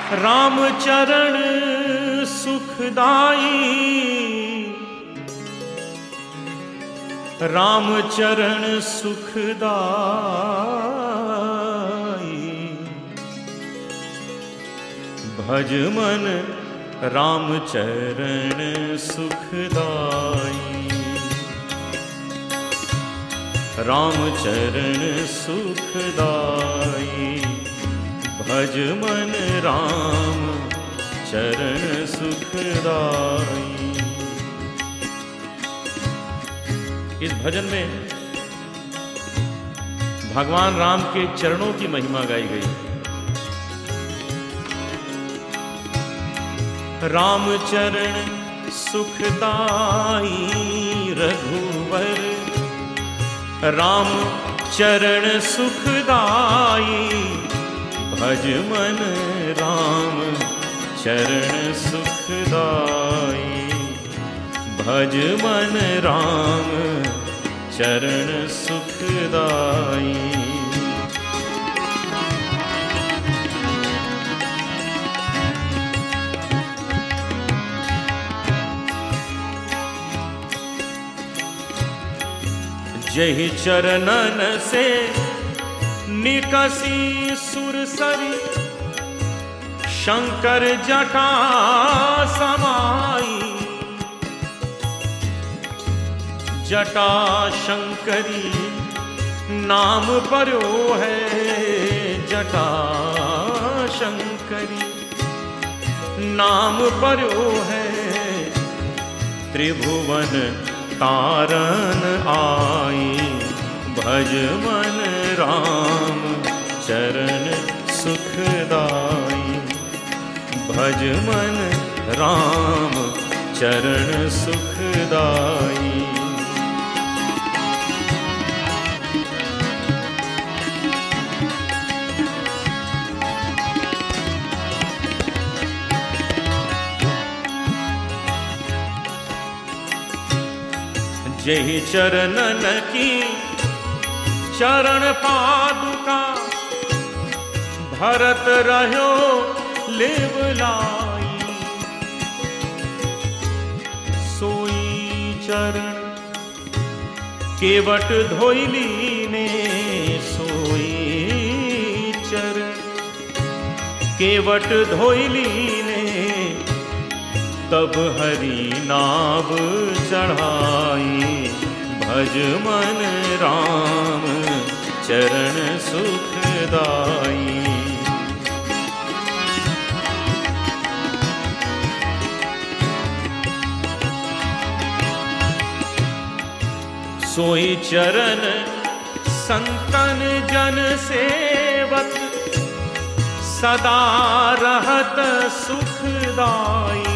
राम चरण सुखदाई, राम चरण सुखदाई। भज मन राम चरण सुखदाई, राम चरण सुखदाई। भज मन राम चरण सुखदाई। इस भजन में भगवान राम के चरणों की महिमा गाई गई। राम चरण सुखदाई रघुवर, राम चरण सुखदाई। भज मन राम चरण सुखदाई, भज मन राम चरण सुखदाई। जहि चरणन से निकसी सुरसरी, शंकर जटा समाई। जटा शंकरी नाम पर्यो है, जटा शंकरी नाम पर्यो है। त्रिभुवन तारन आई, भज मन राम चरण सुखदाई। भज मन राम चरण सुखदाई। जहि चरणन की चरण पादुका, भरत रह्यो लेवलाई। सोई चरण केवट धोइली ने, सोई चरण केवट धोइली ने। तब हरि नाव चढ़ाई, भज मन राम चरण सुखदाई। सोई चरण संतन जन सेवक, सदा रहत सुखदाई।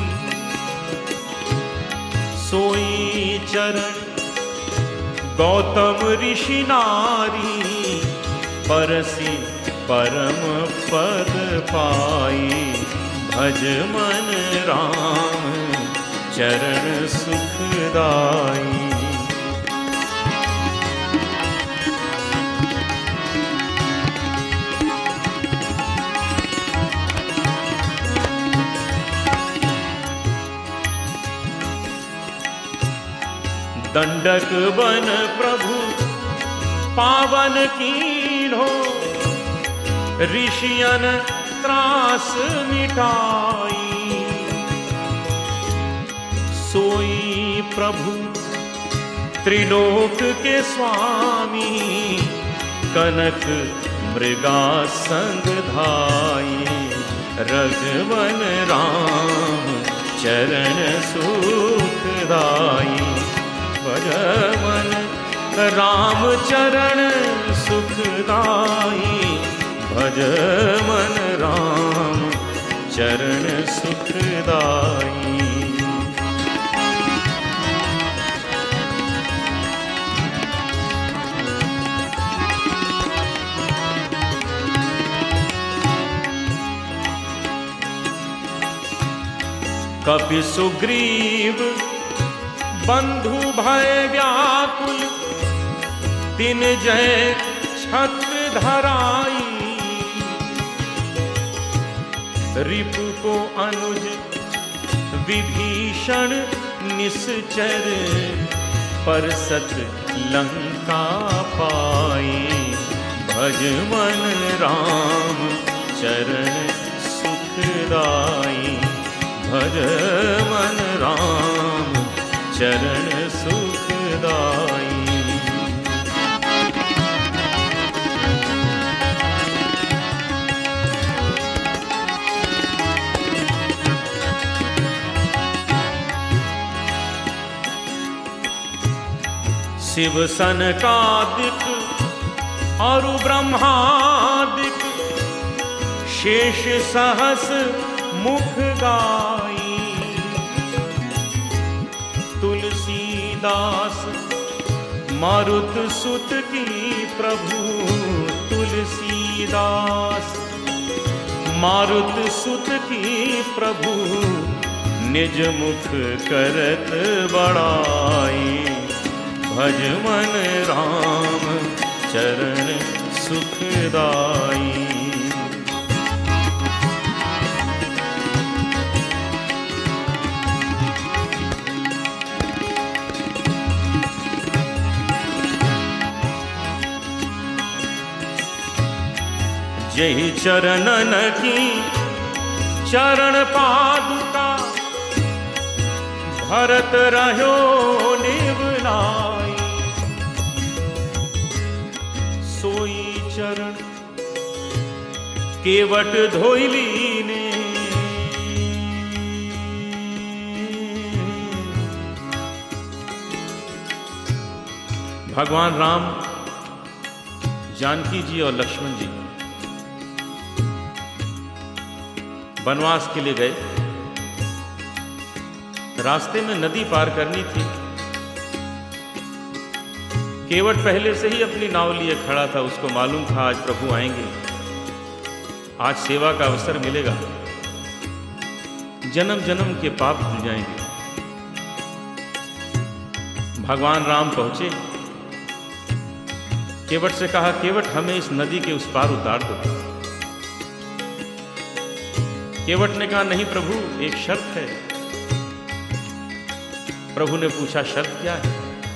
सोई चरण गौतम ऋषि नारी, परसी परम पद पाई। भज मन राम चरण सुखदाई। दंडक बन प्रभु पावन कीन्हो, ऋषियन त्रास मिटाई। सोई प्रभु त्रिलोक के स्वामी, कनक मृगा संग धाई। रघुवन राम चरण सुखदाई। भज मन राम चरण सुखदाई। भज मन राम चरण सुखदाई। कपि सुग्रीव बंधु भय व्याकुल, दिन जय छत्र धराई। रिपु को अनुज विभीषण निश्चर, परसत लंका पाई। भज मन राम चरण सुखदाई, भज मन राम चरण सुखदाई। शिव सनकादिक और ब्रह्मादिक, शेष सहस मुख गाई। तुलसीदास मारुत सुत की प्रभु, तुलसीदास मारुत सुत की प्रभु, निज मुख करत बड़ाई। भज मन राम चरण सुखदाई। जय चरणन की चरण पादुका, भरत रहो निवनाई। सोई चरण केवट धोइली ने, भगवान राम, जानकी जी और लक्ष्मण जी वनवास के लिए गए। रास्ते में नदी पार करनी थी। केवट पहले से ही अपनी नाव लिए खड़ा था। उसको मालूम था आज प्रभु आएंगे, आज सेवा का अवसर मिलेगा, जन्म जन्म के पाप धुल जाएंगे। भगवान राम पहुंचे, केवट से कहा, केवट हमें इस नदी के उस पार उतार दो। केवट ने कहा, नहीं प्रभु, एक शर्त है। प्रभु ने पूछा, शर्त क्या है?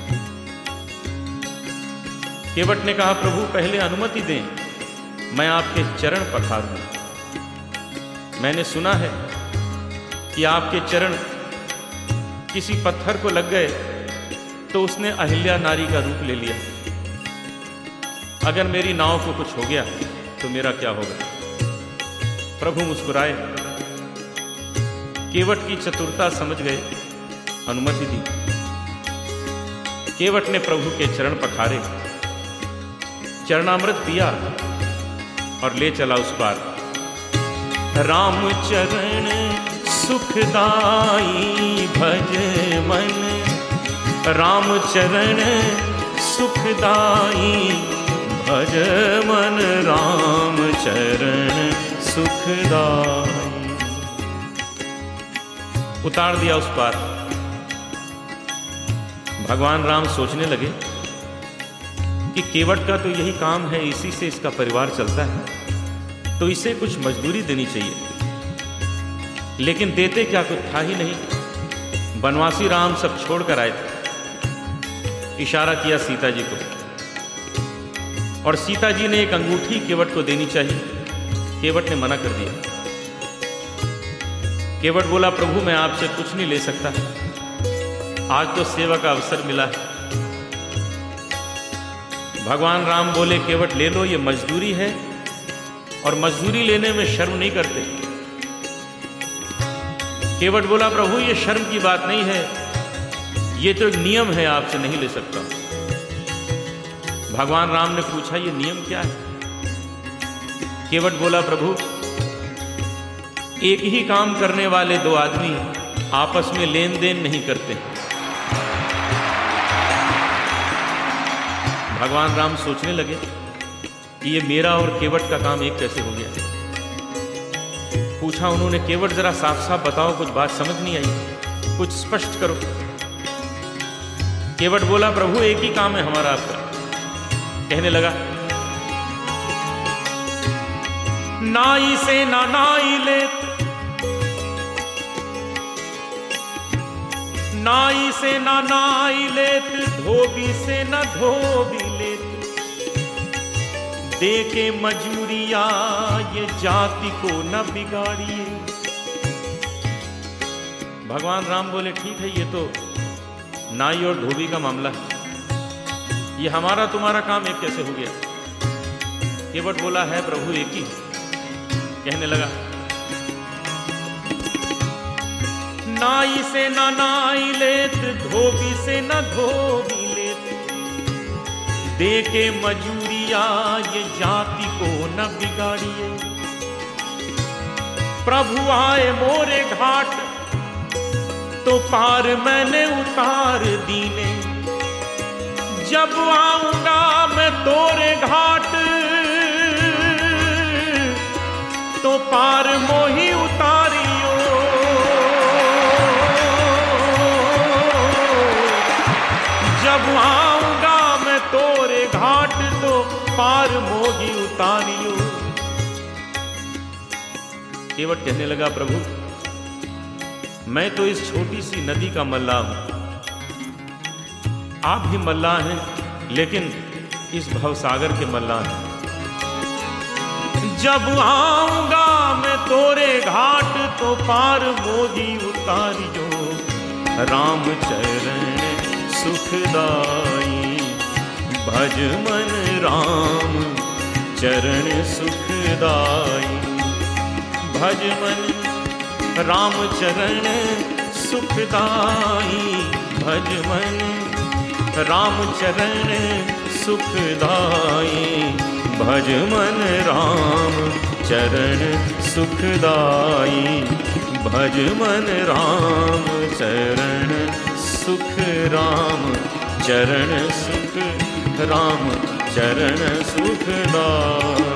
केवट ने कहा, प्रभु पहले अनुमति दें, मैं आपके चरण पखारूं। मैंने सुना है कि आपके चरण किसी पत्थर को लग गए तो उसने अहिल्या नारी का रूप ले लिया। अगर मेरी नाव को कुछ हो गया तो मेरा क्या होगा? प्रभु मुस्कुराए, केवट की चतुरता समझ गए, अनुमति दी। केवट ने प्रभु के चरण पखारे, चरणामृत पिया और ले चला उस पार। राम चरण सुखदाई भज मन, राम चरण सुखदाई भज मन, राम चरण सुखदाई। उतार दिया उस पार। भगवान राम सोचने लगे कि केवट का तो यही काम है, इसी से इसका परिवार चलता है, तो इसे कुछ मजदूरी देनी चाहिए। लेकिन देते क्या, कुछ था ही नहीं। वनवासी राम सब छोड़कर आए थे। इशारा किया सीता जी को, और सीता जी ने एक अंगूठी केवट को देनी चाहिए। केवट ने मना कर दिया। केवट बोला, प्रभु मैं आपसे कुछ नहीं ले सकता, आज तो सेवा का अवसर मिला है। भगवान राम बोले, केवट ले लो, ये मजदूरी है और मजदूरी लेने में शर्म नहीं करते। केवट बोला, प्रभु ये शर्म की बात नहीं है, ये तो एक नियम है, आपसे नहीं ले सकता। भगवान राम ने पूछा, ये नियम क्या है? केवट बोला, प्रभु एक ही काम करने वाले दो आदमी आपस में लेन देन नहीं करते। भगवान राम सोचने लगे कि ये मेरा और केवट का काम एक कैसे हो गया। पूछा उन्होंने, केवट जरा साफ साफ बताओ, कुछ बात समझ नहीं आई, कुछ स्पष्ट करो। केवट बोला, प्रभु एक ही काम है हमारा आपका। कहने लगा, नाई से ना नाई लेत, नाई से ना नाई लेत, धोबी से न धोबी लेत, दे के मजूरिया ये जाति को न बिगाड़िए। भगवान राम बोले ठीक है, ये तो नाई और धोबी का मामला है, ये हमारा तुम्हारा काम एक कैसे हो गया? केवट बोला है प्रभु एक ही। कहने लगा नाई से ना नाई लेत, धोबी से न धोबी लेत, दे के मजूरिया ये जाति को न बिगाड़िए। प्रभु आए मोरे घाट तो पार मैंने उतार दीने, जब आऊंगा मैं तोरे घाट तो पार मोही उतारियो। जब आऊंगा मैं तोरे घाट तो पार मोही उतारियो। केवट कहने लगा प्रभु मैं तो इस छोटी सी नदी का मल्लाह हूं, आप भी मल्लाह हैं, लेकिन इस भवसागर के मल्लाह हैं। जब आऊंगा मैं तोरे घाट तो पार मोही उतारियो। राम चरण सुखदाई भज मन राम चरण सुखदाई। भज मन राम चरण सुखदाई, भज मन राम चरण सुखदाई। भज मन राम चरण सुखदाई, भज मन राम चरण सुख। राम चरण सुख, राम चरण सुखदाई।